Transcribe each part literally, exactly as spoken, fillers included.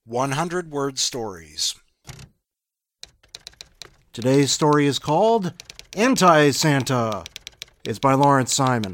one hundred word stories. Today's story is called Anti-Santa. It's by Lawrence Simon.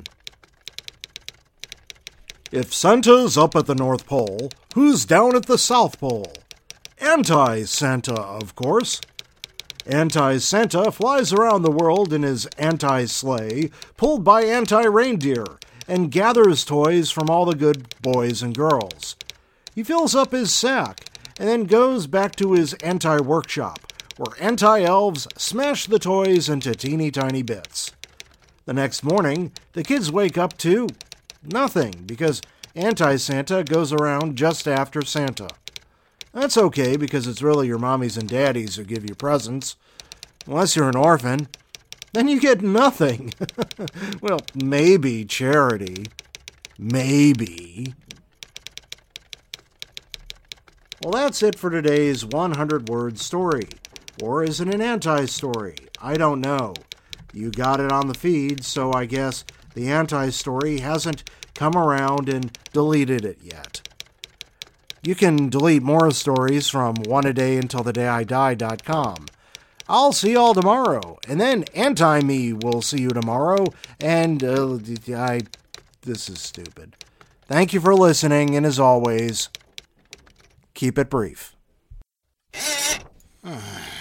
If Santa's up at the North Pole, who's down at the South Pole? Anti-Santa, of course. Anti-Santa flies around the world in his anti-sleigh, pulled by anti-reindeer, and gathers toys from all the good boys and girls. He fills up his sack, and then goes back to his anti-workshop, where anti-elves smash the toys into teeny tiny bits. The next morning, the kids wake up to nothing, because Anti-Santa goes around just after Santa. That's okay, because it's really your mommies and daddies who give you presents. Unless you're an orphan, then you get nothing. Well, maybe charity. Maybe. Well, that's it for today's one hundred word story. Or is it an anti-story? I don't know. You got it on the feed, so I guess the anti-story hasn't come around and deleted it yet. You can delete more stories from one a day until the day I die dot com. I'll see you all tomorrow, and then Anti-Me will see you tomorrow, and uh, I... this is stupid. Thank you for listening, and as always, keep it brief.